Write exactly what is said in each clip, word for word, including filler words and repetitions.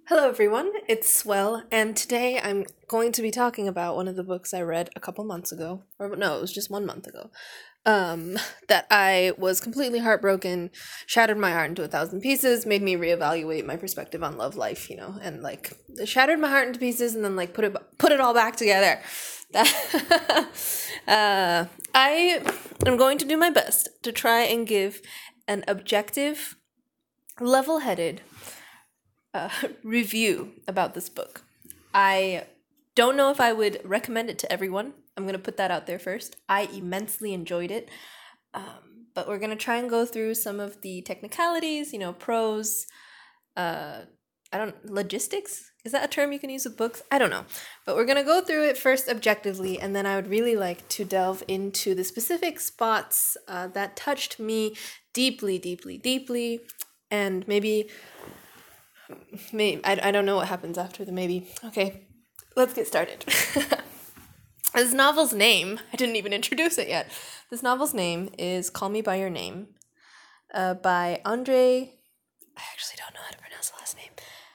Hello, everyone. It's Swell, and today I'm going to be talking about one of the books I read a couple months ago, or no, it was just one month ago. Um, that I was completely heartbroken, shattered my heart into a thousand pieces, made me reevaluate my perspective on love life, you know, and like it shattered my heart into pieces, and then like put it put it all back together. That uh, I am going to do my best to try and give an objective, level-headed uh, review about this book. I don't know if I would recommend it to everyone. I'm going to put that out there first. I immensely enjoyed it. Um, but we're going to try and go through some of the technicalities, you know, pros, uh, I don't, logistics? Is that a term you can use with books? I don't know. But we're going to go through it first objectively, and then I would really like to delve into the specific spots uh, that touched me deeply, deeply, deeply, and maybe Maybe I, I don't know what happens after the maybe. Okay, let's get started. This novel's name, I didn't even introduce it yet. This novel's name is Call Me By Your Name uh, by Andre, I actually don't know how to pronounce the last name.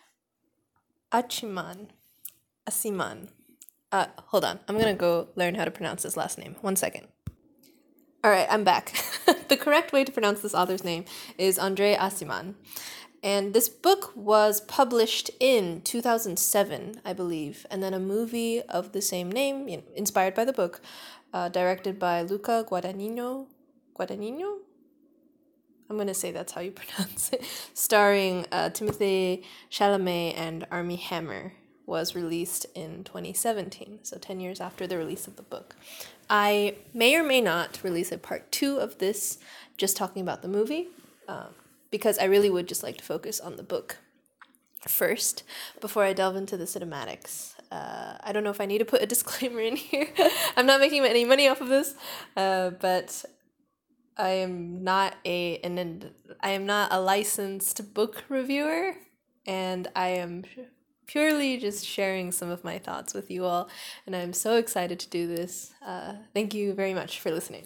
Achiman. Asiman. Uh, hold on, I'm gonna go learn how to pronounce his last name. One second. All right, I'm back. The correct way to pronounce this author's name is Andre Asiman. And this book was published in two thousand seven, I believe, and then a movie of the same name, you know, inspired by the book, uh, directed by Luca Guadagnino. Guadagnino? I'm going to say that's how you pronounce it. Starring uh, Timothée Chalamet and Armie Hammer, was released in twenty seventeen, so ten years after the release of the book. I may or may not release a part two of this, just talking about the movie. Um, because I really would just like to focus on the book first before I delve into the cinematics. Uh, I don't know if I need to put a disclaimer in here. I'm not making any money off of this, uh, but I am not a an I am not a licensed book reviewer, and I am purely just sharing some of my thoughts with you all, and I'm so excited to do this. Uh, thank you very much for listening.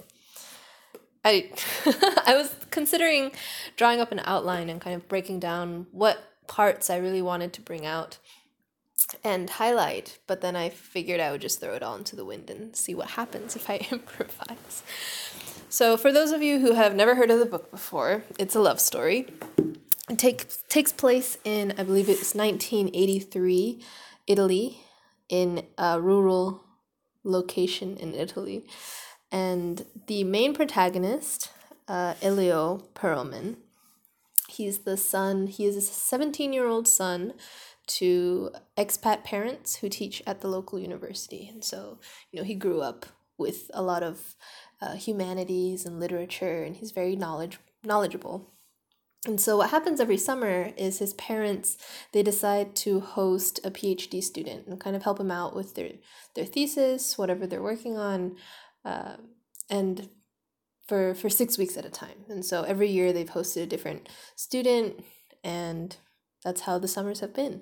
I I was considering drawing up an outline and kind of breaking down what parts I really wanted to bring out and highlight, but then I figured I would just throw it all into the wind and see what happens if I improvise. So for those of you who have never heard of the book before, it's a love story. It take, takes place in, I believe it's nineteen eighty-three, Italy, in a rural location in Italy. And the main protagonist, uh, Elio Perelman, he's the son, he is a seventeen-year-old son to expat parents who teach at the local university. And so, you know, he grew up with a lot of uh, humanities and literature, and he's very knowledge knowledgeable. And so what happens every summer is his parents, they decide to host a PhD student and kind of help him out with their, their thesis, whatever they're working on, uh, and for for six weeks at a time. And so every year they've hosted a different student, and that's how the summers have been.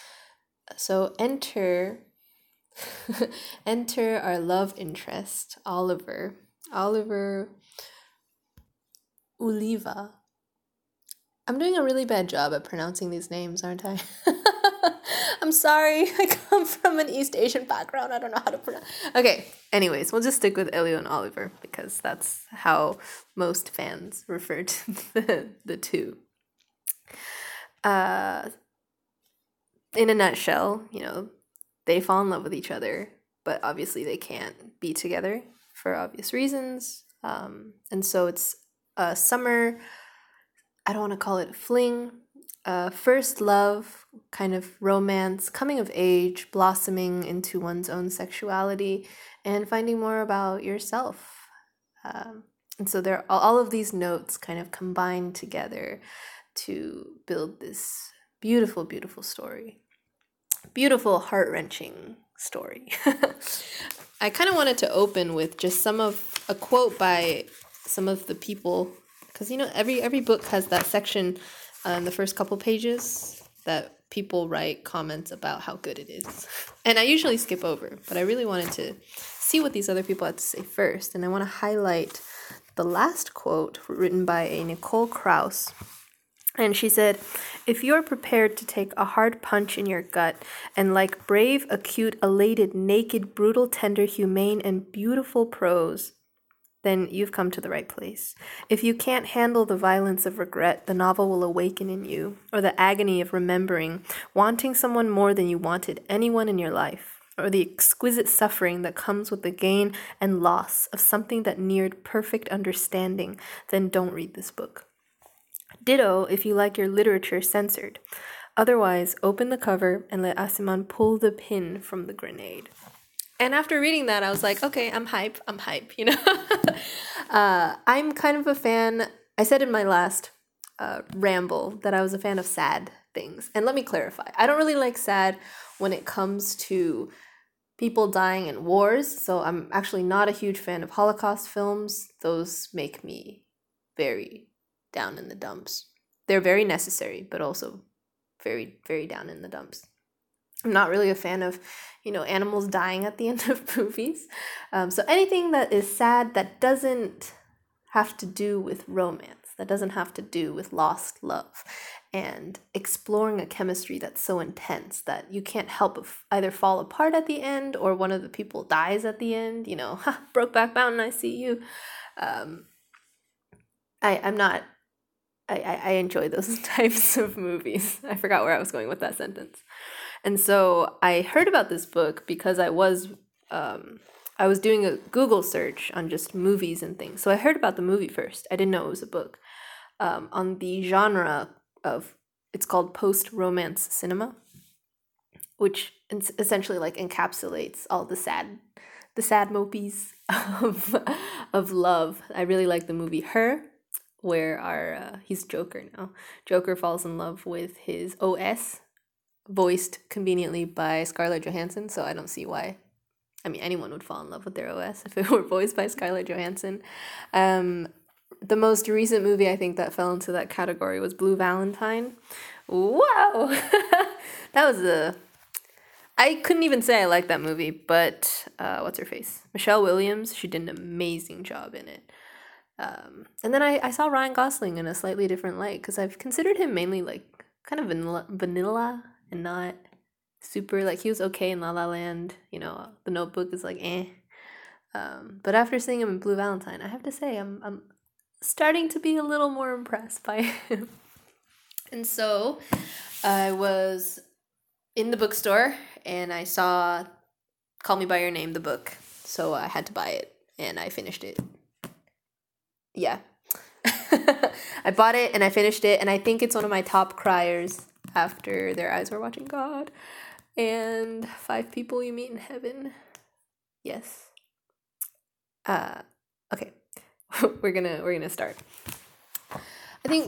So enter enter our love interest, Oliver. Oliver Uliva. I'm doing a really bad job at pronouncing these names, aren't I? I'm sorry. I come from an East Asian background. I don't know how to pronounce. Okay. Anyways, we'll just stick with Elio and Oliver because that's how most fans refer to the, the two. Uh, in a nutshell, you know, they fall in love with each other, but obviously they can't be together for obvious reasons. Um, and so it's a summer, I don't want to call it a fling, uh, first love, kind of romance, coming of age, blossoming into one's own sexuality, and finding more about yourself. Um, and so there, all of these notes kind of combine together to build this beautiful, beautiful story. Beautiful, heart-wrenching story. I kind of wanted to open with just some of a quote by some of the people, because you know every every book has that section uh, in the first couple pages that people write comments about how good it is, and I usually skip over, but I really wanted to see what these other people had to say first, and I want to highlight the last quote written by a Nicole Krauss, And she said, if you're prepared to take a hard punch in your gut and like brave, acute, elated, naked, brutal, tender, humane, and beautiful prose, then you've come to the right place. If you can't handle the violence of regret the novel will awaken in you, or the agony of remembering, wanting someone more than you wanted anyone in your life, or the exquisite suffering that comes with the gain and loss of something that neared perfect understanding, then don't read this book. Ditto if you like your literature censored. Otherwise, open the cover and let Asiman pull the pin from the grenade. And after reading that, I was like, okay, I'm hype. I'm hype, you know? uh, I'm kind of a fan. I said in my last uh, ramble that I was a fan of sad things. And let me clarify. I don't really like sad when it comes to people dying in wars. So I'm actually not a huge fan of Holocaust films. Those make me very down in the dumps. They're very necessary, but also very, very down in the dumps. I'm not really a fan of, you know, animals dying at the end of movies. Um, so anything that is sad that doesn't have to do with romance, that doesn't have to do with lost love, and exploring a chemistry that's so intense that you can't help but either fall apart at the end or one of the people dies at the end, you know, ha, Brokeback Mountain, I see you. Um, I, I'm not... I, I enjoy those types of movies. I forgot where I was going with that sentence. And so I heard about this book because I was um, I was doing a Google search on just movies and things. So I heard about the movie first. I didn't know it was a book. Um, on the genre of, it's called post-romance cinema, which essentially like encapsulates all the sad, the sad mopies of of love. I really like the movie Her, where our uh, he's Joker now. Joker falls in love with his O S, voiced conveniently by Scarlett Johansson, so I don't see why. I mean, anyone would fall in love with their O S if it were voiced by Scarlett Johansson. Um, the most recent movie I think that fell into that category was Blue Valentine. Wow! That was a... I couldn't even say I liked that movie, but uh, what's her face? Michelle Williams, she did an amazing job in it. Um, and then I, I saw Ryan Gosling in a slightly different light because I've considered him mainly like kind of vanilla, vanilla and not super, like he was okay in La La Land, you know, The Notebook is like eh. Um, but after seeing him in Blue Valentine, I have to say I'm I'm starting to be a little more impressed by him. And so I was in the bookstore and I saw Call Me By Your Name, the book. So I had to buy it and I finished it. Yeah. I bought it and I finished it, and I think it's one of my top criers after Their Eyes Were Watching God and Five People You Meet in Heaven. Yes. Uh okay. we're gonna we're gonna start. I think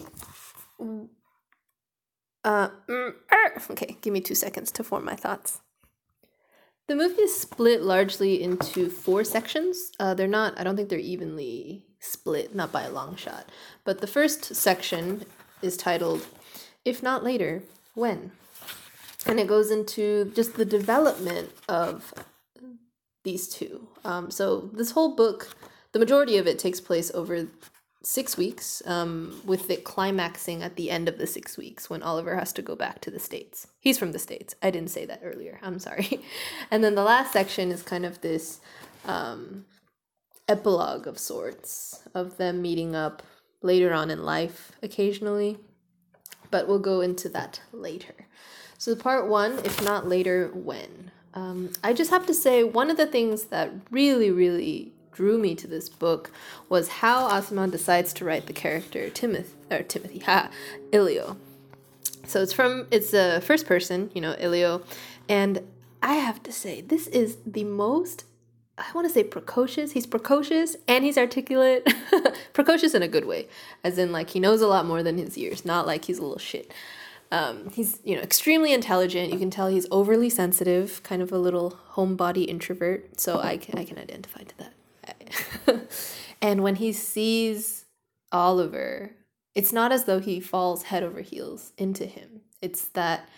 uh mm, er, okay, give me two seconds to form my thoughts. The movie is split largely into four sections. Uh, they're not, I don't think they're evenly split, not by a long shot. But the first section is titled, If Not Later, When? And it goes into just the development of these two. Um, so this whole book, the majority of it takes place over six weeks, um, with it climaxing at the end of the six weeks when Oliver has to go back to the States. He's from the States. I didn't say that earlier. I'm sorry. And then the last section is kind of this um, epilogue of sorts of them meeting up later on in life occasionally. But we'll go into that later. So part one, If Not Later, When? Um, I just have to say, one of the things that really, really drew me to this book was how Asiman decides to write the character Timothy, or Timothy, ha, Ilio. So it's from, it's a first person, you know, Ilio, and I have to say, this is the most, I want to say precocious, he's precocious and he's articulate, precocious in a good way, as in like he knows a lot more than his years, not like he's a little shit. Um, he's, you know, extremely intelligent. You can tell he's overly sensitive, kind of a little homebody introvert, so I can, I can identify to that. And when he sees Oliver, it's not as though he falls head over heels into him. It's that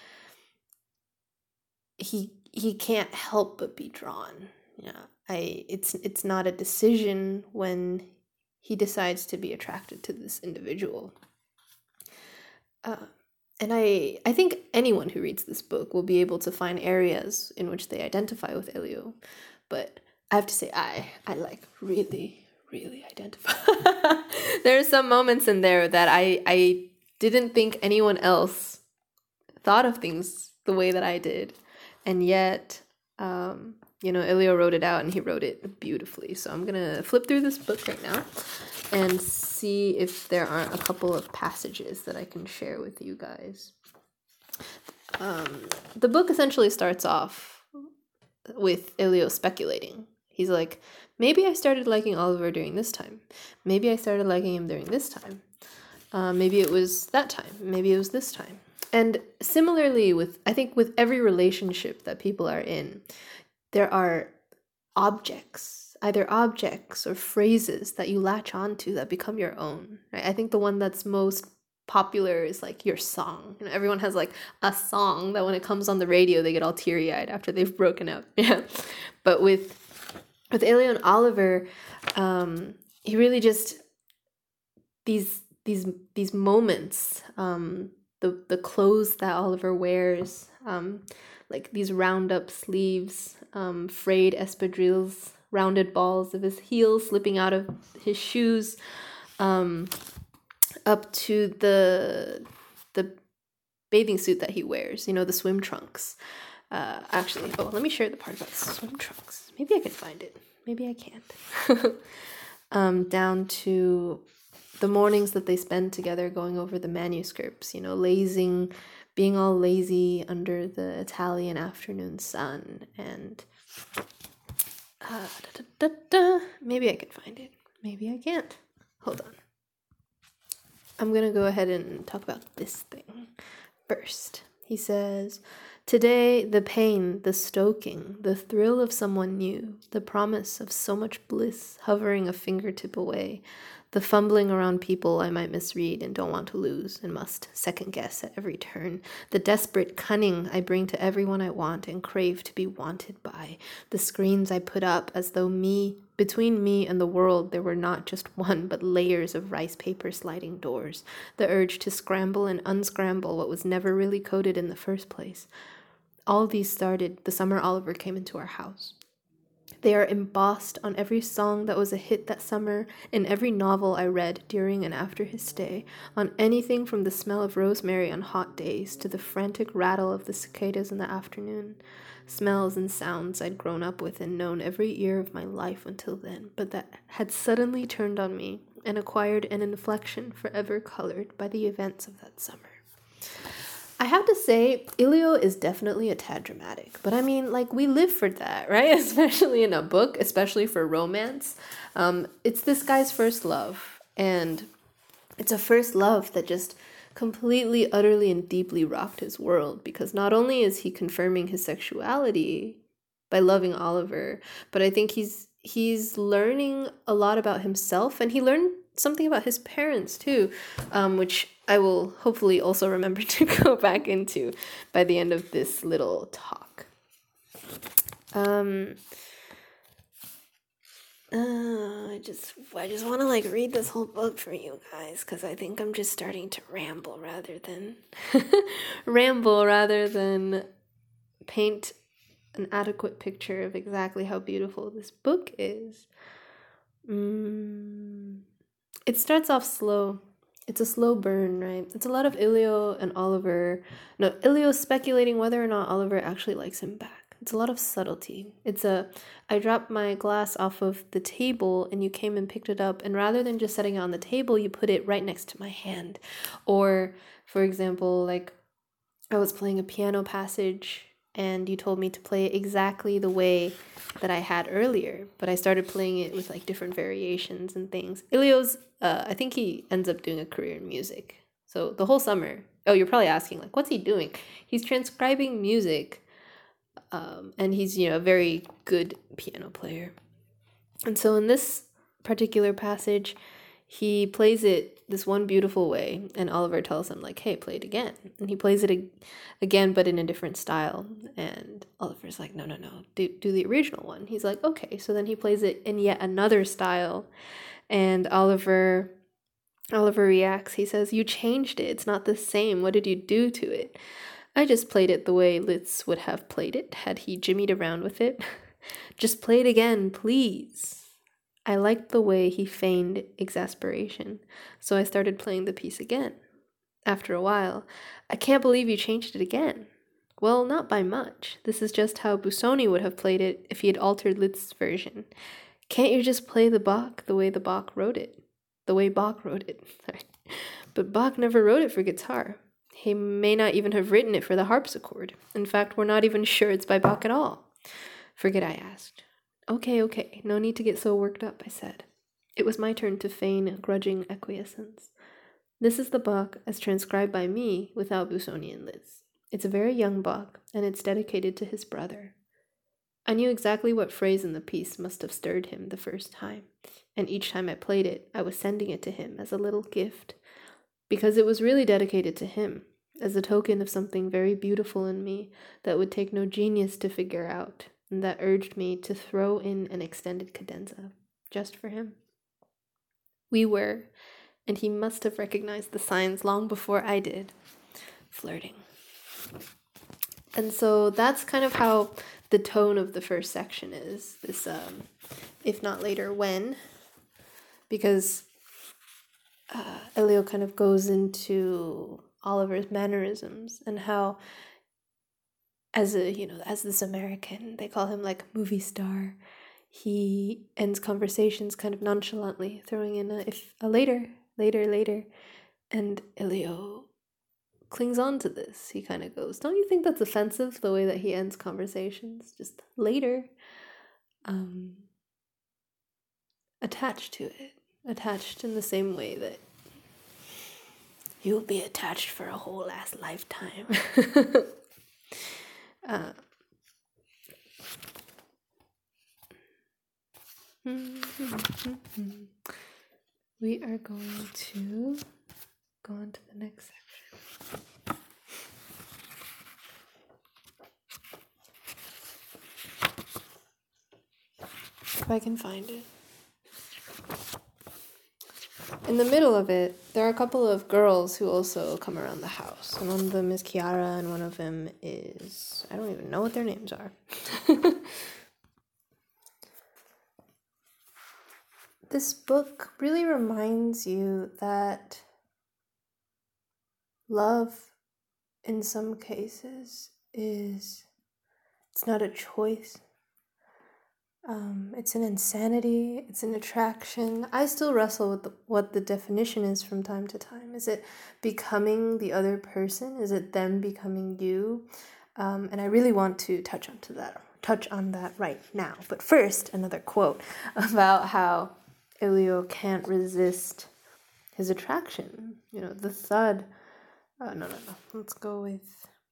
he he can't help but be drawn. Yeah, I it's it's not a decision when he decides to be attracted to this individual. Uh, and I, I think anyone who reads this book will be able to find areas in which they identify with Elio. But I have to say, I, I like really, really identify. There are some moments in there that I, I didn't think anyone else thought of things the way that I did. And yet, um, you know, Elio wrote it out and he wrote it beautifully. So I'm going to flip through this book right now and see if there aren't a couple of passages that I can share with you guys. Um, the book essentially starts off with Elio speculating. He's like, maybe I started liking Oliver during this time. Maybe I started liking him during this time. Uh, maybe it was that time. Maybe it was this time. And similarly with, I think with every relationship that people are in, there are objects, either objects or phrases that you latch onto that become your own. Right? I think the one that's most popular is like your song. You know, everyone has like a song that when it comes on the radio, they get all teary-eyed after they've broken up. Yeah. But with with Elio and Oliver, um, he really just these these these moments, um, the the clothes that Oliver wears, um, like these round up sleeves, um, frayed espadrilles, rounded balls of his heels slipping out of his shoes, um, up to the the bathing suit that he wears, you know, the swim trunks. Uh, actually, oh, let me share the part about swim trunks. Maybe I can find it. Maybe I can't. um, down to the mornings that they spend together going over the manuscripts, you know, lazing, being all lazy under the Italian afternoon sun. And uh, da, da, da, da. Maybe I can find it. Maybe I can't. Hold on. I'm going to go ahead and talk about this thing first. He says, today, the pain, the stoking, the thrill of someone new, the promise of so much bliss hovering a fingertip away, the fumbling around people I might misread and don't want to lose and must second guess at every turn, the desperate cunning I bring to everyone I want and crave to be wanted by, the screens I put up as though me, between me and the world there were not just one but layers of rice paper sliding doors, the urge to scramble and unscramble what was never really coded in the first place. All these started the summer Oliver came into our house. They are embossed on every song that was a hit that summer, in every novel I read during and after his stay, on anything from the smell of rosemary on hot days to the frantic rattle of the cicadas in the afternoon. Smells and sounds I'd grown up with and known every year of my life until then, but that had suddenly turned on me and acquired an inflection forever colored by the events of that summer. I have to say, Elio is definitely a tad dramatic, but I mean, like, we live for that, right? Especially in a book, especially for romance. Um, it's this guy's first love, and it's a first love that just completely, utterly, and deeply rocked his world, because not only is he confirming his sexuality by loving Oliver, but I think he's he's learning a lot about himself, and he learned something about his parents too, um, which I will hopefully also remember to go back into by the end of this little talk. Um, uh, I just I just want to like read this whole book for you guys because I think I'm just starting to ramble rather than ramble rather than paint an adequate picture of exactly how beautiful this book is. Mm. It starts off slow. It's a slow burn, right? It's a lot of Elio and Oliver. No, Elio speculating whether or not Oliver actually likes him back. It's a lot of subtlety. It's a, I dropped my glass off of the table and you came and picked it up, and rather than just setting it on the table, you put it right next to my hand. Or, for example, like, I was playing a piano passage and you told me to play it exactly the way that I had earlier, but I started playing it with like different variations and things. Elio's, uh, I think he ends up doing a career in music. So the whole summer, oh, you're probably asking like, what's he doing? He's transcribing music, um, and he's, you know, a very good piano player. And so in this particular passage, he plays it this one beautiful way, and Oliver tells him, like, hey, play it again. And he plays it ag- again, but in a different style. And Oliver's like, no, no, no, do, do the original one. He's like, okay. So then he plays it in yet another style. And Oliver Oliver reacts. He says, "You changed it. It's not the same. What did you do to it?" "I just played it the way Litz would have played it, had he jimmied around with it." "Just play it again, please." I liked the way he feigned exasperation, so I started playing the piece again. After a while, "I can't believe you changed it again." "Well, not by much. This is just how Busoni would have played it if he had altered Liszt's version. Can't you just play the Bach the way the Bach wrote it? The way Bach wrote it." "But Bach never wrote it for guitar. He may not even have written it for the harpsichord. In fact, we're not even sure it's by Bach at all." "Forget I asked." "Okay, okay, no need to get so worked up," I said. It was my turn to feign grudging acquiescence. "This is the Bach as transcribed by me without Busoni and Liszt. It's a very young Bach, and it's dedicated to his brother." I knew exactly what phrase in the piece must have stirred him the first time, and each time I played it, I was sending it to him as a little gift, because it was really dedicated to him, as a token of something very beautiful in me that would take no genius to figure out, and that urged me to throw in an extended cadenza, just for him. We were, and he must have recognized the signs long before I did, flirting. And so that's kind of how the tone of the first section is, this um, if not later, when, because uh, Elio kind of goes into Oliver's mannerisms and how, as a, you know, as this American, they call him like movie star, he ends conversations kind of nonchalantly, throwing in a, if, a later, later, later, and Elio clings on to this. He kind of goes, "Don't you think that's offensive, the way that he ends conversations? Just later." Um, attached to it. Attached in the same way that you'll be attached for a whole ass lifetime. uh, we are going to go on to the next section. If I can find it. In the middle of it, there are a couple of girls who also come around the house. And one of them is Chiara, and one of them is... I don't even know what their names are. This book really reminds you that love, in some cases, is... it's not a choice. Um, it's an insanity, it's an attraction. I still wrestle with the, what the definition is from time to time. Is it becoming the other person? Is it them becoming you? Um, and I really want to touch onto that, touch on that right now. But first, another quote about how Elio can't resist his attraction. You know, the thud. Oh, no, no, no. Let's go with...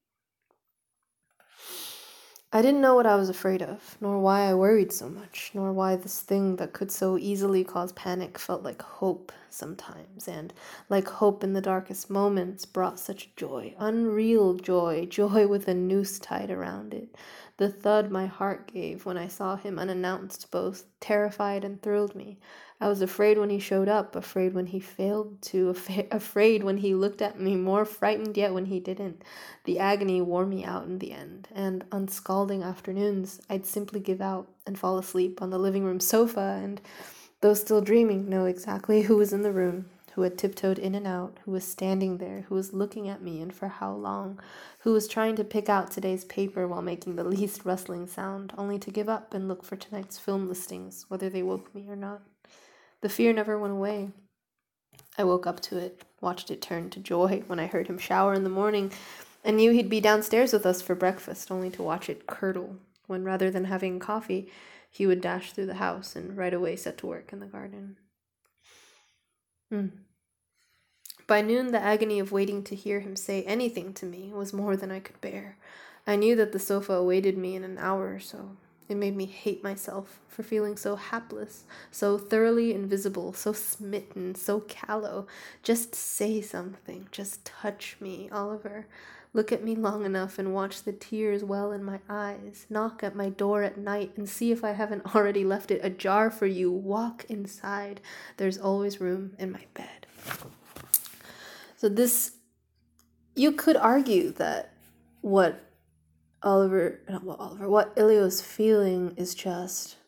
I didn't know what I was afraid of, nor why I worried so much, nor why this thing that could so easily cause panic felt like hope sometimes, and, like hope in the darkest moments, brought such joy, unreal joy, joy with a noose tied around it. The thud my heart gave when I saw him unannounced both terrified and thrilled me. I was afraid when he showed up, afraid when he failed to, af- afraid when he looked at me, more frightened yet when he didn't. The agony wore me out in the end, and on scalding afternoons, I'd simply give out and fall asleep on the living room sofa, and, though still dreaming, know exactly who was in the room, who had tiptoed in and out, who was standing there, who was looking at me and for how long, who was trying to pick out today's paper while making the least rustling sound, only to give up and look for tonight's film listings, whether they woke me or not. The fear never went away. I woke up to it, watched it turn to joy when I heard him shower in the morning, and knew he'd be downstairs with us for breakfast, only to watch it curdle, when rather than having coffee, he would dash through the house and right away set to work in the garden. Mm. By noon, the agony of waiting to hear him say anything to me was more than I could bear. I knew that the sofa awaited me in an hour or so. It made me hate myself for feeling so hapless, so thoroughly invisible, so smitten, so callow. Just say something. Just touch me, Oliver. Look at me long enough and watch the tears well in my eyes. Knock at my door at night and see if I haven't already left it ajar for you. Walk inside. There's always room in my bed. So this, you could argue that what Oliver, not what Oliver, what Ilio's feeling is just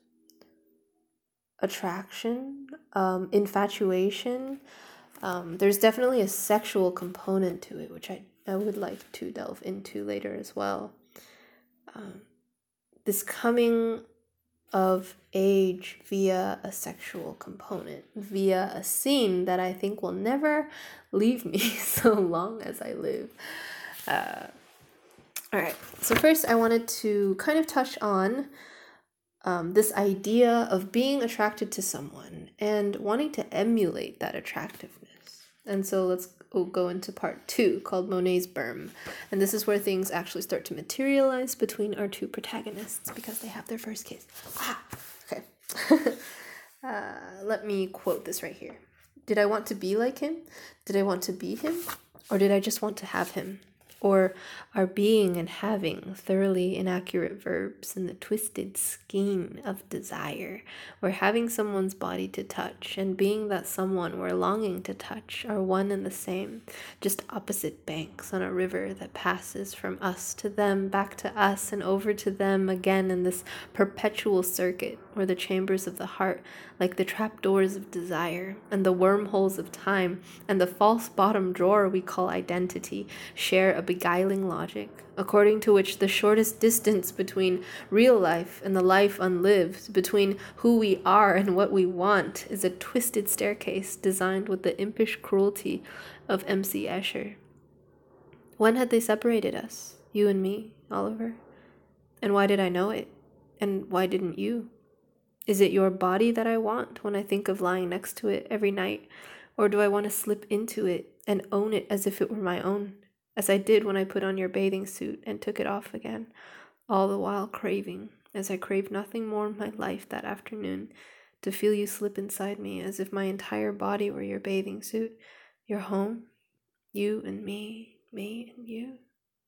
attraction, um, infatuation. Um, there's definitely a sexual component to it, which I, I would like to delve into later as well. Um, this coming of age via a sexual component, via a scene that I think will never leave me so long as I live. Uh, all right, so first I wanted to kind of touch on um, this idea of being attracted to someone and wanting to emulate that attractiveness. And so let's we'll go into part two, called Monet's Berm. And this is where things actually start to materialize between our two protagonists because they have their first kiss. Ah, okay. uh, let me quote this right here. Did I want to be like him? Did I want to be him? Or did I just want to have him? Or are being and having thoroughly inaccurate verbs in the twisted skein of desire, where having someone's body to touch and being that someone we're longing to touch are one and the same, just opposite banks on a river that passes from us to them, back to us, and over to them again in this perpetual circuit where the chambers of the heart, like the trapdoors of desire and the wormholes of time and the false bottom drawer we call identity, share a beguiling logic, according to which the shortest distance between real life and the life unlived, between who we are and what we want, is a twisted staircase designed with the impish cruelty of M C Escher. When had they separated us, you and me, Oliver? And why did I know it? And why didn't you? Is it your body that I want when I think of lying next to it every night? Or do I want to slip into it and own it as if it were my own, as I did when I put on your bathing suit and took it off again, all the while craving, as I craved nothing more in my life that afternoon, to feel you slip inside me as if my entire body were your bathing suit, your home, you and me, me and you?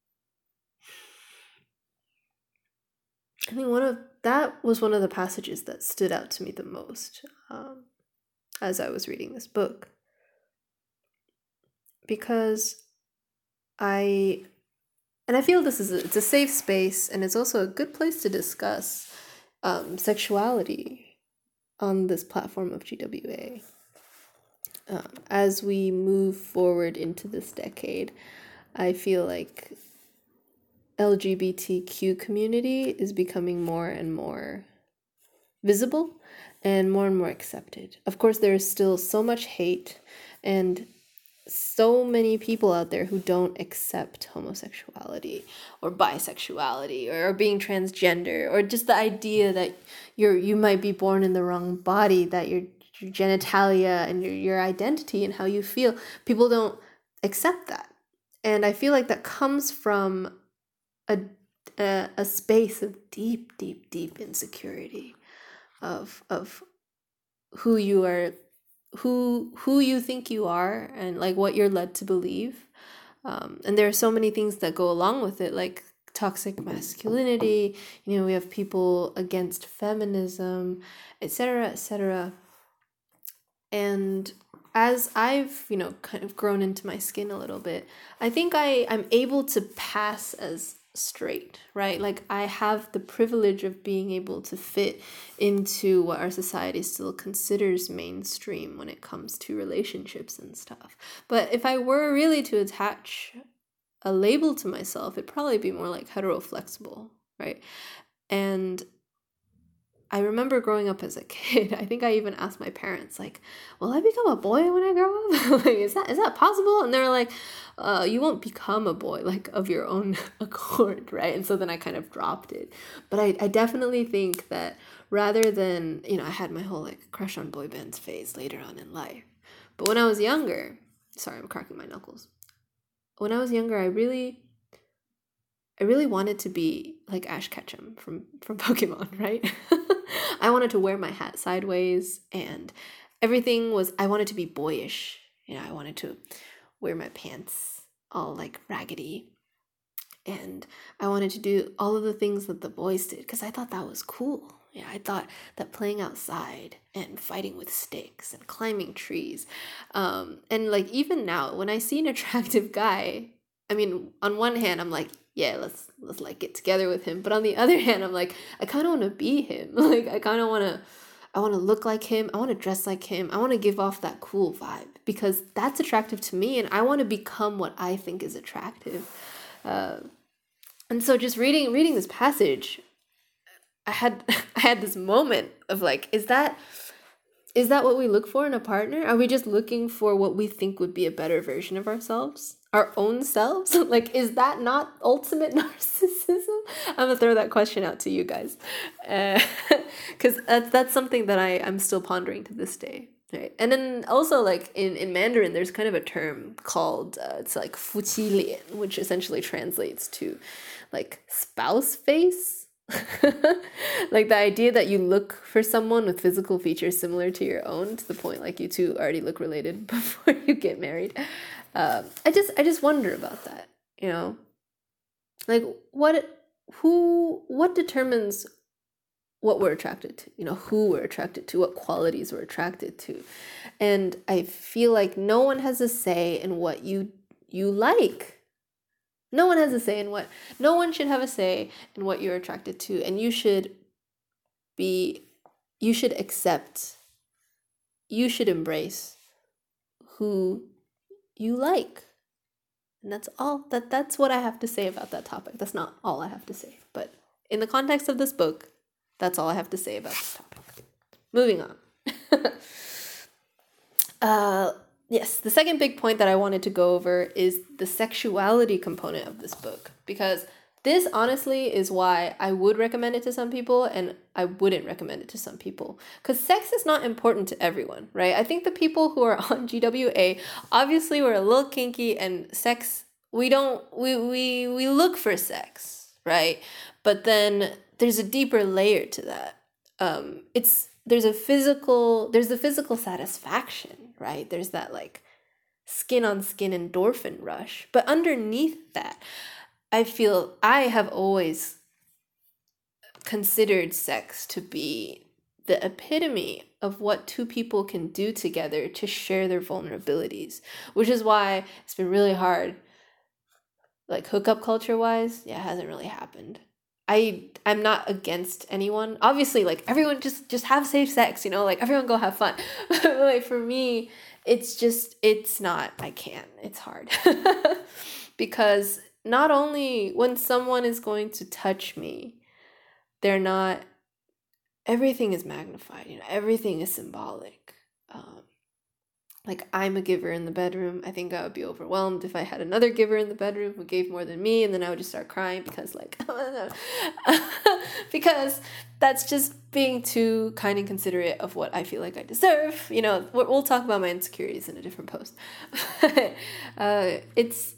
I think one of that was one of the passages that stood out to me the most um, as I was reading this book, because I and I feel this is a, it's a safe space, and it's also a good place to discuss um, sexuality on this platform of G W A. Um, as we move forward into this decade, I feel like L G B T Q community is becoming more and more visible and more and more accepted. Of course, there is still so much hate and so many people out there who don't accept homosexuality or bisexuality or being transgender, or just the idea that you're you might be born in the wrong body, that your, your genitalia and your, your identity and how you feel, people don't accept that. And I feel like that comes from a, a, a space of deep, deep, deep insecurity of of who you are, who who you think you are, and like what you're led to believe. Um, and there are so many things that go along with it, like toxic masculinity. You know, we have people against feminism, et cetera, et cetera. And as I've, you know, kind of grown into my skin a little bit, I think I, I'm able to pass as straight, right? Like I have the privilege of being able to fit into what our society still considers mainstream when it comes to relationships and stuff. But if I were really to attach a label to myself, it'd probably be more like hetero-flexible, right? And I remember growing up as a kid, I think I even asked my parents, like, will I become a boy when I grow up? Like, is that is that possible? And they were like, uh, you won't become a boy, like, of your own accord, right? And so then I kind of dropped it. But I, I definitely think that rather than, you know, I had my whole, like, crush on boy bands phase later on in life. But when I was younger, sorry, I'm cracking my knuckles. When I was younger, I really... I really wanted to be like Ash Ketchum from, from Pokemon, right? I wanted to wear my hat sideways, and everything was, I wanted to be boyish. You know, I wanted to wear my pants all like raggedy, and I wanted to do all of the things that the boys did because I thought that was cool, Yeah, I thought that playing outside and fighting with sticks and climbing trees, um, and like even now, when I see an attractive guy, I mean, on one hand, I'm like, yeah, let's let's like get together with him. But on the other hand, I'm like, I kind of want to be him. Like, I kind of want to, I want to look like him. I want to dress like him. I want to give off that cool vibe because that's attractive to me, and I want to become what I think is attractive. Uh, and so, just reading reading this passage, I had I had this moment of like, is that is that what we look for in a partner? Are we just looking for what we think would be a better version of ourselves? Our own selves? Like, is that not ultimate narcissism? I'm gonna throw that question out to you guys. Because uh, that's, that's something that I, I'm still pondering to this day. Right. And then also like in, in Mandarin, there's kind of a term called, uh, it's like 夫妻脸, which essentially translates to like spouse face. Like the idea that you look for someone with physical features similar to your own, to the point like you two already look related before you get married. Um, I just I just wonder about that, you know, like what who what determines what we're attracted to, you know, who we're attracted to, what qualities we're attracted to, and I feel like no one has a say in what you you like. No one has a say in what, no one should have a say in what you're attracted to. And you should be, you should accept, you should embrace who you like. And that's all, that, that's what I have to say about that topic. That's not all I have to say. But in the context of this book, that's all I have to say about this topic. Moving on. uh... Yes, the second big point that I wanted to go over is the sexuality component of this book, because this honestly is why I would recommend it to some people and I wouldn't recommend it to some people, because sex is not important to everyone, right? I think the people who are on G W A, obviously we're a little kinky, and sex, we don't, we, we, we look for sex, right? But then there's a deeper layer to that. Um, it's, there's a physical, there's the physical satisfaction, right? There's that like skin on skin endorphin rush. But underneath that, I feel I have always considered sex to be the epitome of what two people can do together to share their vulnerabilities, which is why it's been really hard, like hookup culture wise. Yeah, it hasn't really happened. I, I'm not against anyone. Obviously, like, everyone just, just have safe sex, you know? Like, everyone go have fun. But, like, for me, it's just, it's not, I can't. It's hard. Because not only when someone is going to touch me, they're not, everything is magnified, you know? Everything is symbolic. Um, like, I'm a giver in the bedroom. I think I would be overwhelmed if I had another giver in the bedroom who gave more than me, and then I would just start crying because, like, because that's just being too kind and considerate of what I feel like I deserve. You know, we'll talk about my insecurities in a different post. uh, it's,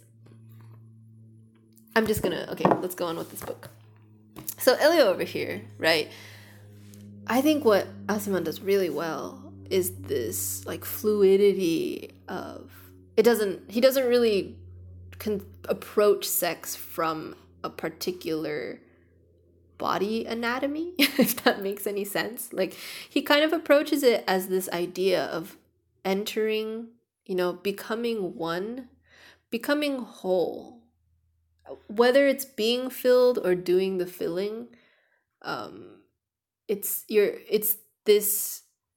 I'm just gonna, okay, let's go on with this book. So Elio over here, right? I think what Asiman does really well is this like fluidity of, it doesn't, he doesn't really con- approach sex from a particular body anatomy, if that makes any sense. Like, he kind of approaches it as this idea of entering, you know, becoming one, becoming whole, whether it's being filled or doing the filling. Um, it's you're it's this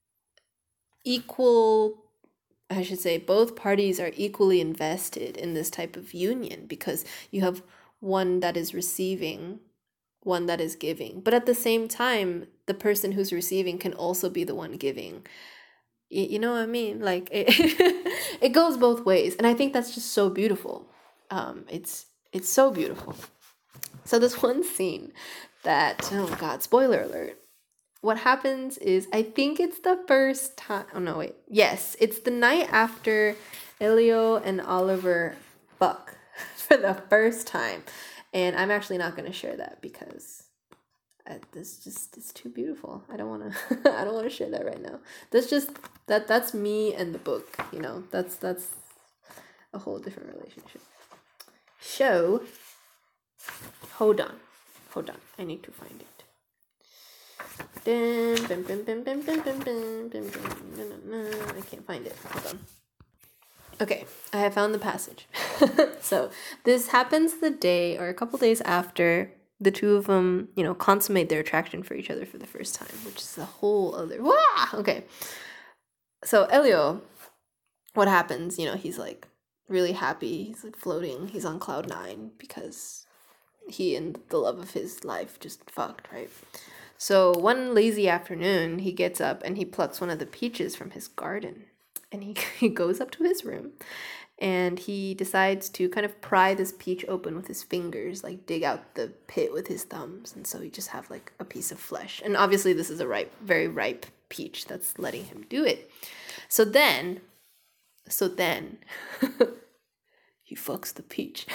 equal, I should say, both parties are equally invested in this type of union, because you have one that is receiving, one that is giving. But at the same time, the person who's receiving can also be the one giving. You, you know what I mean? Like, it, it goes both ways. And I think that's just so beautiful. Um, it's it's so beautiful. So this one scene that, oh God, spoiler alert. What happens is, I think it's the first time, oh no, wait. Yes, it's the night after Elio and Oliver fuck for the first time. And I'm actually not going to share that because I, this just, it's too beautiful. I don't want to, I don't want to share that right now. That's just, that that's me and the book, you know, that's, that's a whole different relationship. So, hold on, hold on. I need to find it. can't find it. Hold on. Okay, I have found the passage. So this happens the day or a couple days after the two of them, you know, consummate their attraction for each other for the first time, which is a whole other. Wah! Okay. So Elio, what happens? You know, he's like really happy. He's like floating. He's on cloud nine because he and the love of his life just fucked, right? So one lazy afternoon, he gets up and he plucks one of the peaches from his garden. And he, he goes up to his room and he decides to kind of pry this peach open with his fingers, like dig out the pit with his thumbs. And so he just have like a piece of flesh. And obviously this is a ripe, very ripe peach that's letting him do it. So then, so then, he fucks the peach.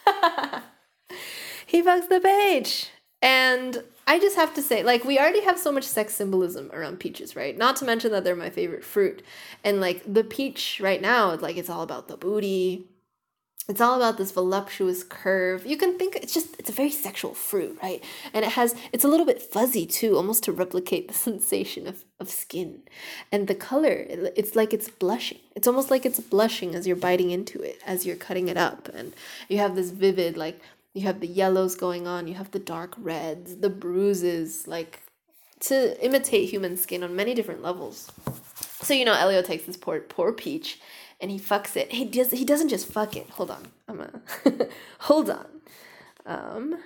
He fucks the peach. And I just have to say, like, we already have so much sex symbolism around peaches, right? Not to mention that they're my favorite fruit. And, like, the peach right now, like, it's all about the booty. It's all about this voluptuous curve. You can think it's just, it's a very sexual fruit, right? And it has, it's a little bit fuzzy, too, almost to replicate the sensation of, of skin. And the color, it's like it's blushing. It's almost like it's blushing as you're biting into it, as you're cutting it up. And you have this vivid, like, you have the yellows going on, you have the dark reds, the bruises, like, to imitate human skin on many different levels. So, you know, Elio takes this poor, poor peach, and he fucks it. He does. He doesn't just fuck it. Hold on. I'm gonna... Hold on. Um...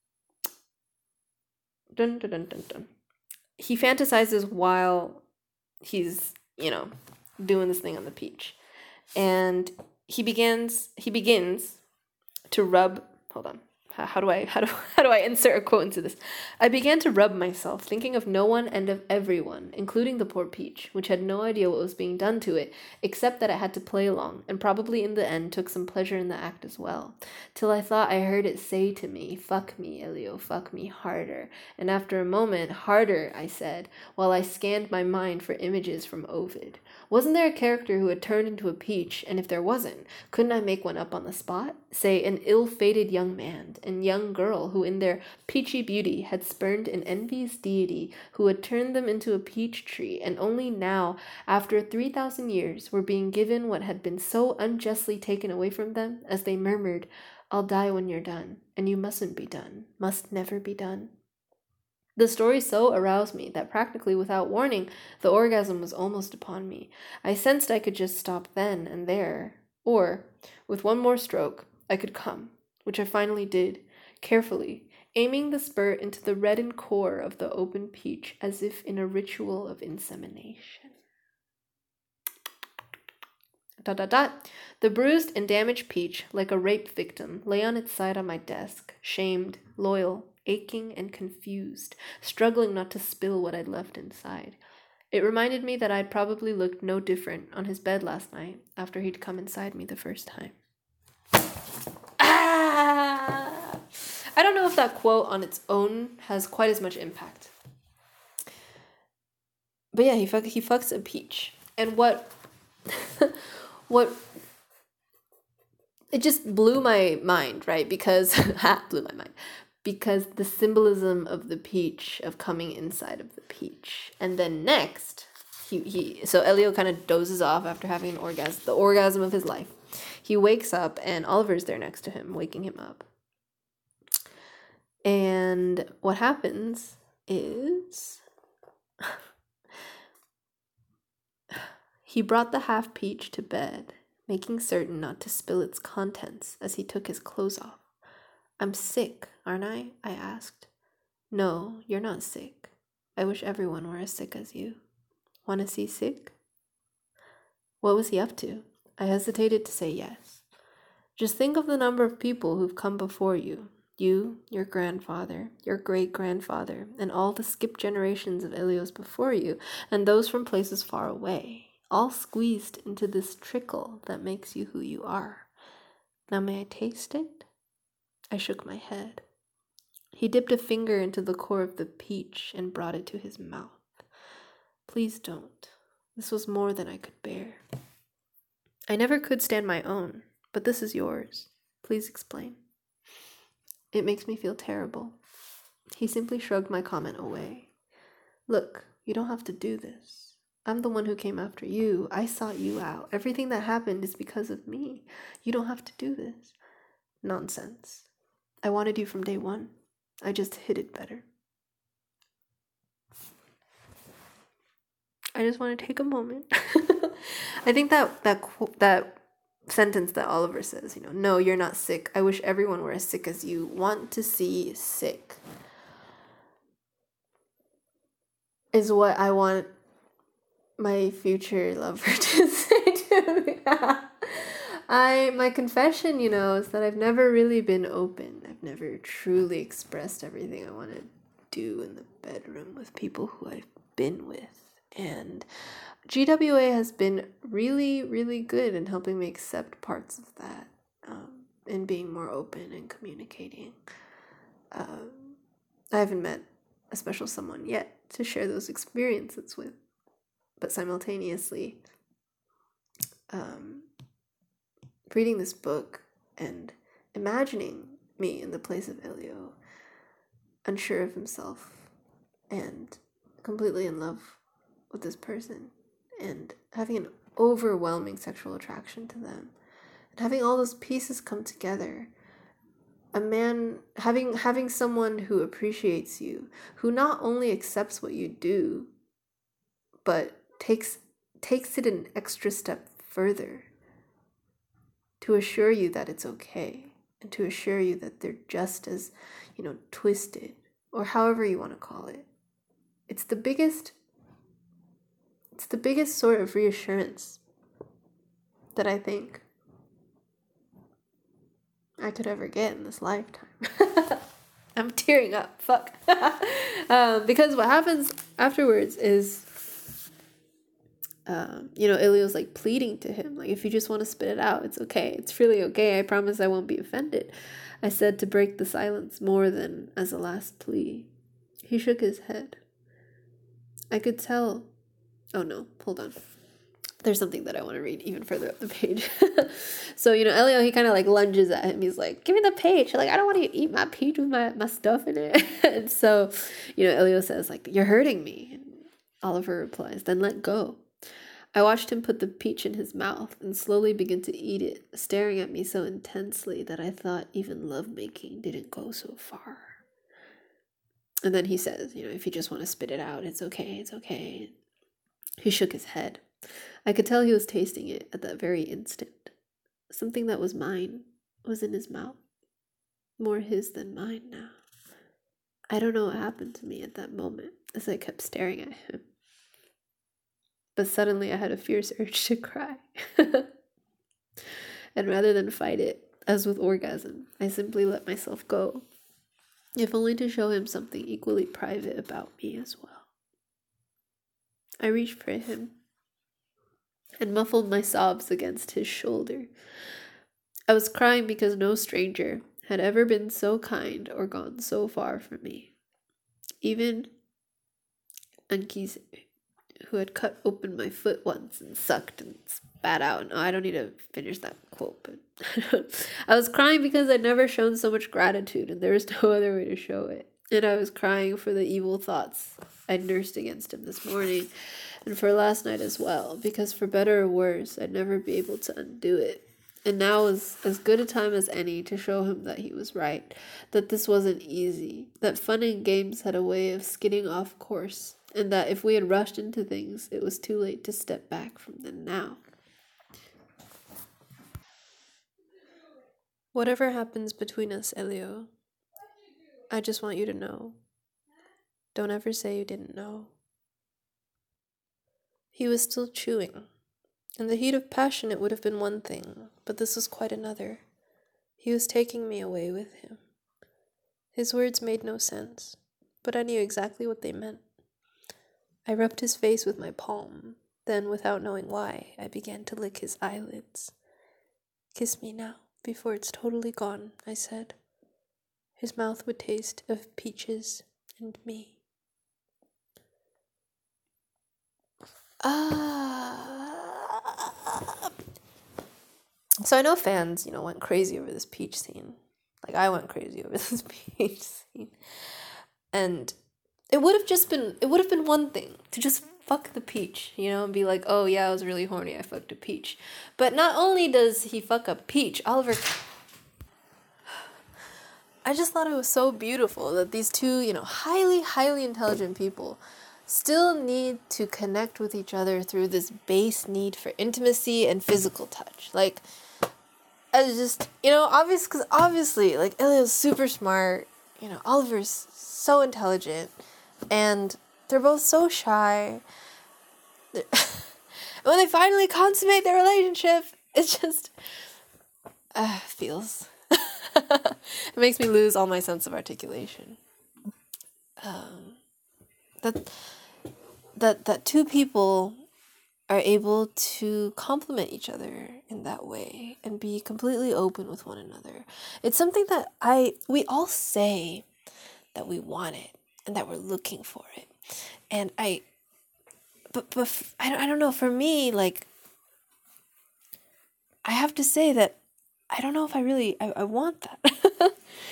Dun, dun, dun, dun, dun. He fantasizes while he's, you know, doing this thing on the peach. And he begins, he begins to rub... Hold on. How do I how do how do I insert a quote into this? I began to rub myself, thinking of no one and of everyone, including the poor peach, which had no idea what was being done to it, except that it had to play along, and probably in the end took some pleasure in the act as well. Till I thought I heard it say to me, "Fuck me, Elio, fuck me harder." And after a moment, "Harder," I said, while I scanned my mind for images from Ovid. Wasn't there a character who had turned into a peach, and if there wasn't, couldn't I make one up on the spot? Say, an ill-fated young man and young girl who in their peachy beauty had spurned an envious deity who had turned them into a peach tree, and only now, after three thousand years, were being given what had been so unjustly taken away from them, as they murmured, "I'll die when you're done, and you mustn't be done, must never be done." The story so aroused me that practically without warning, the orgasm was almost upon me. I sensed I could just stop then and there, or, with one more stroke, I could come, which I finally did, carefully, aiming the spurt into the reddened core of the open peach as if in a ritual of insemination. Dot, dot, dot. The bruised and damaged peach, like a rape victim, lay on its side on my desk, shamed, loyal, aching and confused, struggling not to spill what I'd left inside. It reminded me that I'd probably looked no different on his bed last night after he'd come inside me the first time. Ah! I don't know if that quote on its own has quite as much impact. But yeah, he fuck, he fucks a peach. And what... what... It just blew my mind, right? Because... ha! Blew my mind. Because the symbolism of the peach, of coming inside of the peach. And then next, he, he so Elio kind of dozes off after having an orgasm, the orgasm of his life. He wakes up and Oliver's there next to him, waking him up. And what happens is he brought the half peach to bed, making certain not to spill its contents as he took his clothes off. "I'm sick, aren't I?" I asked. "No, you're not sick. I wish everyone were as sick as you. Want to see sick?" What was he up to? I hesitated to say yes. "Just think of the number of people who've come before you. You, your grandfather, your great-grandfather, and all the skip generations of Elios before you, and those from places far away, all squeezed into this trickle that makes you who you are. Now may I taste it?" I shook my head. He dipped a finger into the core of the peach and brought it to his mouth. "Please don't. This was more than I could bear. I never could stand my own, but this is yours. Please explain." "It makes me feel terrible." He simply shrugged my comment away. Look, you don't have to do this. I'm the one who came after you. I sought you out. Everything that happened is because of me. You don't have to do this. Nonsense. I wanted you from day one. I just hid it better. I just want to take a moment. I think that that that sentence that Oliver says, you know, no, you're not sick. I wish everyone were as sick as you. Want to see sick is what I want my future lover to say to me. I my confession, you know, is that I've never really been open. I've never truly expressed everything I want to do in the bedroom with people who I've been with. And G W A has been really, really good in helping me accept parts of that, um, and being more open and communicating. Um, I haven't met a special someone yet to share those experiences with, but simultaneously, um, reading this book and imagining me in the place of Elio, unsure of himself and completely in love with this person, and having an overwhelming sexual attraction to them, and having all those pieces come together. A man having having someone who appreciates you, who not only accepts what you do, but takes takes it an extra step further to assure you that it's okay, and to assure you that they're just as, you know, twisted, or however you want to call it. It's the biggest It's the biggest sort of reassurance that I think I could ever get in this lifetime. I'm tearing up. Fuck. um, because what happens afterwards is, um, you know, Elio's like pleading to him, like, if you just want to spit it out, it's okay. It's really okay. I promise I won't be offended. I said to break the silence more than as a last plea. He shook his head. I could tell. Oh no, hold on. There's something that I want to read even further up the page. So, you know, Elio, he kind of like lunges at him. He's like, give me the page. Like, I don't want to eat my peach with my, my stuff in it. And so, you know, Elio says, like, you're hurting me. And Oliver replies, then let go. I watched him put the peach in his mouth and slowly begin to eat it, staring at me so intensely that I thought even lovemaking didn't go so far. And then he says, you know, if you just want to spit it out, it's okay, it's okay. He shook his head. I could tell he was tasting it at that very instant. Something that was mine was in his mouth. More his than mine now. I don't know what happened to me at that moment as I kept staring at him. But suddenly I had a fierce urge to cry. And rather than fight it, as with orgasm, I simply let myself go, if only to show him something equally private about me as well. I reached for him and muffled my sobs against his shoulder. I was crying because no stranger had ever been so kind or gone so far for me. Even Anki's, who had cut open my foot once and sucked and spat out. No, I don't need to finish that quote, but I was crying because I'd never shown so much gratitude, and there was no other way to show it. And I was crying for the evil thoughts I'd nursed against him this morning, and for last night as well, because for better or worse, I'd never be able to undo it. And now was as good a time as any to show him that he was right, that this wasn't easy, that fun and games had a way of skidding off course, and that if we had rushed into things, it was too late to step back from them now. Whatever happens between us, Elio, I just want you to know. Don't ever say you didn't know. He was still chewing. In the heat of passion, it would have been one thing, but this was quite another. He was taking me away with him. His words made no sense, but I knew exactly what they meant. I rubbed his face with my palm, then, without knowing why, I began to lick his eyelids. Kiss me now, before it's totally gone, I said. His mouth would taste of peaches and me. Ah. So I know fans, you know, went crazy over this peach scene. Like, I went crazy over this peach scene. And it would have just been it would have been one thing to just fuck the peach, you know, and be like, oh yeah, I was really horny, I fucked a peach. But not only does he fuck a peach, Oliver. I just thought it was so beautiful that these two, you know, highly, highly intelligent people still need to connect with each other through this base need for intimacy and physical touch. Like, I was just, you know, obvious, because obviously, like, Elio's super smart, you know, Oliver's so intelligent, and they're both so shy. When they finally consummate their relationship, it's just, uh, feels... it makes me lose all my sense of articulation. Um, that that that two people are able to complement each other in that way and be completely open with one another. It's something that I we all say that we want it and that we're looking for it. And I but but f- I don't, I don't know, for me, like, I have to say that I don't know if I really I, I want that.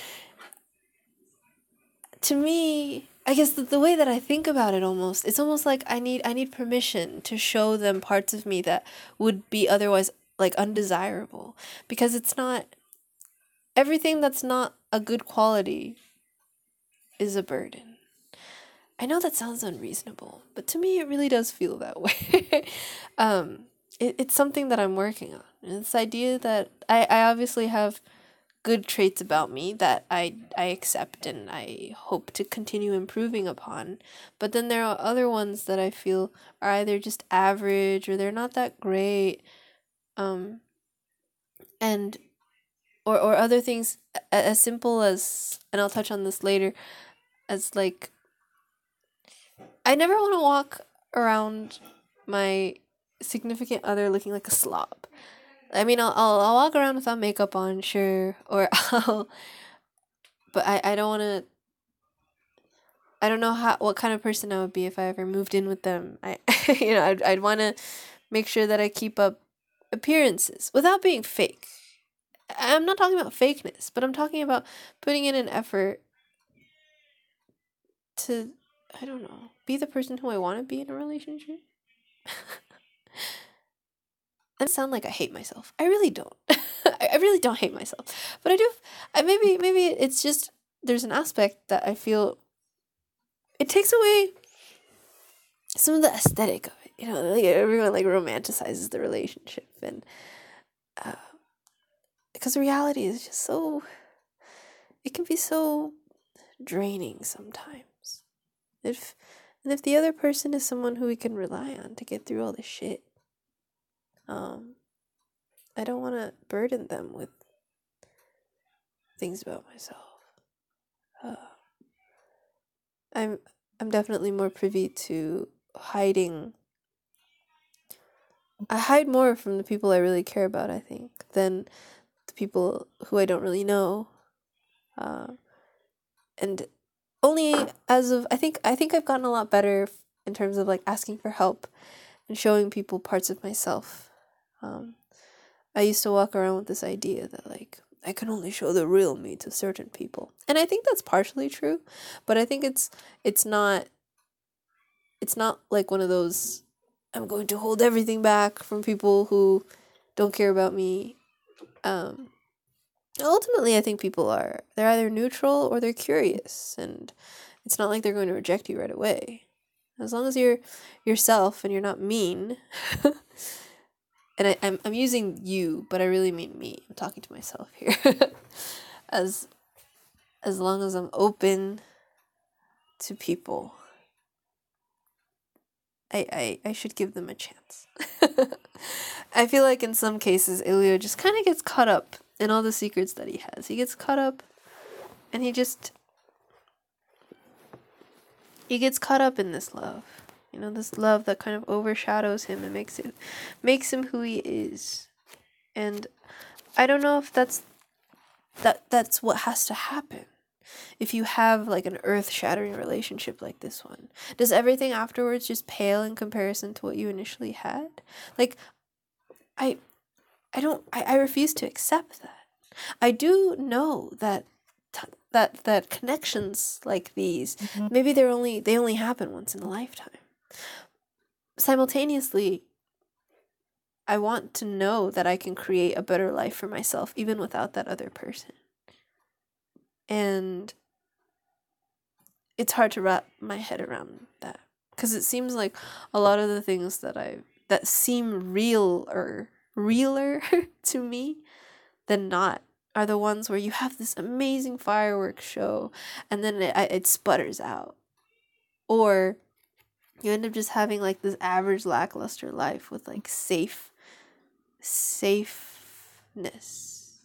To me, I guess the, the way that I think about it, almost, it's almost like I need I need permission to show them parts of me that would be otherwise, like, undesirable, because it's not everything that's not a good quality is a burden. I know that sounds unreasonable, but to me it really does feel that way. um it, it's something that I'm working on. And this idea that I, I obviously have good traits about me that I I accept and I hope to continue improving upon. But then there are other ones that I feel are either just average or they're not that great. Um and or or other things a- as simple as, and I'll touch on this later, as like, I never want to walk around my significant other looking like a slob. I mean, I'll, I'll I'll walk around without makeup on, sure, or I'll, but I I don't want to. I don't know how what kind of person I would be if I ever moved in with them. I you know I'd I'd want to make sure that I keep up appearances without being fake. I'm not talking about fakeness, but I'm talking about putting in an effort to, I don't know, be the person who I want to be in a relationship. I sound like I hate myself. I really don't. I I really don't hate myself. But I do. I maybe maybe it's just there's an aspect that I feel it takes away some of the aesthetic of it. You know, like everyone like romanticizes the relationship, and uh, because reality is just so, it can be so draining sometimes. If and if the other person is someone who we can rely on to get through all this shit, um, I don't want to burden them with things about myself. Uh, I'm I'm definitely more privy to hiding. I hide more from the people I really care about, I think, than the people who I don't really know. Uh, and only as of I think I think I've gotten a lot better in terms of like asking for help and showing people parts of myself. Um, I used to walk around with this idea that like I can only show the real me to certain people. And I think that's partially true, but I think it's it's not it's not like one of those I'm going to hold everything back from people who don't care about me. Um ultimately I think people are they're either neutral or they're curious, and it's not like they're going to reject you right away. As long as you're yourself and you're not mean. And I, I'm I'm using you, but I really mean me. I'm talking to myself here. as as long as I'm open to people, I, I, I should give them a chance. I feel like in some cases Elio just kind of gets caught up in all the secrets that he has. He gets caught up and he just he gets caught up in this love. You know, this love that kind of overshadows him and makes it makes him who he is. And I don't know if that's that that's what has to happen. If you have like an earth-shattering relationship like this one, does everything afterwards just pale in comparison to what you initially had? Like, I I don't I, I refuse to accept that. I do know that t- that that connections like these, maybe they're only they only happen once in a lifetime. Simultaneously, I want to know that I can create a better life for myself even without that other person. And it's hard to wrap my head around that, because it seems like a lot of the things that I that seem real or realer to me than not are the ones where you have this amazing fireworks show and then it, it sputters out, or you end up just having like this average lackluster life with like safe safeness.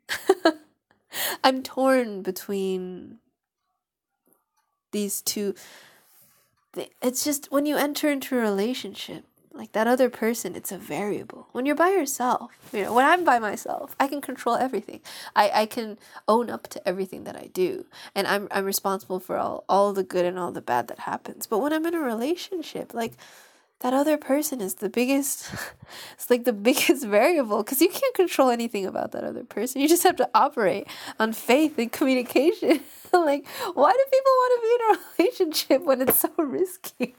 I'm torn between these two. It's just when you enter into a relationship, like that other person, it's a variable. When you're by yourself, you know, when I'm by myself, I can control everything. I, I can own up to everything that I do. And I'm I'm responsible for all, all the good and all the bad that happens. But when I'm in a relationship, like that other person is the biggest, it's like the biggest variable, because you can't control anything about that other person. You just have to operate on faith and communication. Like, why do people want to be in a relationship when it's so risky?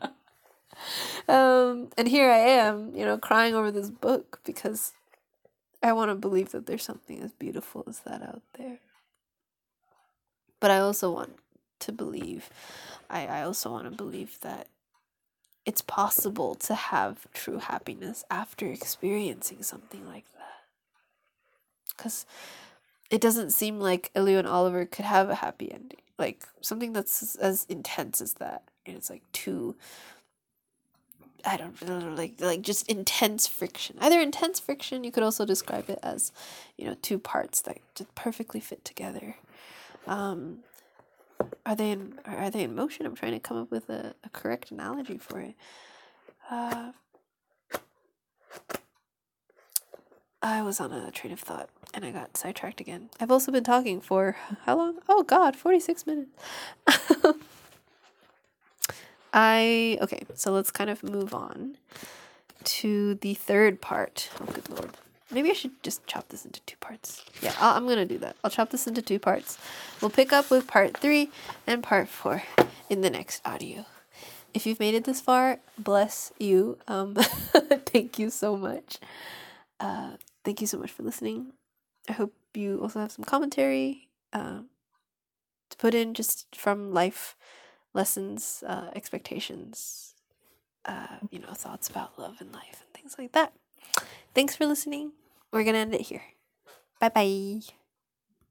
um, and here I am, you know, crying over this book because I want to believe that there's something as beautiful as that out there. But I also want to believe, I, I also want to believe that it's possible to have true happiness after experiencing something like that. Because it doesn't seem like Elio and Oliver could have a happy ending. Like, something that's as, as intense as that. And it's like too, I don't know, like, like just intense friction. Either intense friction, you could also describe it as, you know, two parts that just perfectly fit together. Um, are they in, are they in motion? I'm trying to come up with a, a correct analogy for it. Uh, I was on a train of thought and I got sidetracked again. I've also been talking for how long? Oh God, forty-six minutes. I, okay, so let's kind of move on to the third part. Oh, good Lord. Maybe I should just chop this into two parts. Yeah, I'll, I'm going to do that. I'll chop this into two parts. We'll pick up with part three and part four in the next audio. If you've made it this far, bless you. Um, thank you so much. Uh, thank you so much for listening. I hope you also have some commentary uh, to put in just from life lessons, uh, expectations, uh, you know, thoughts about love and life and things like that. Thanks for listening. We're going to end it here. Bye-bye.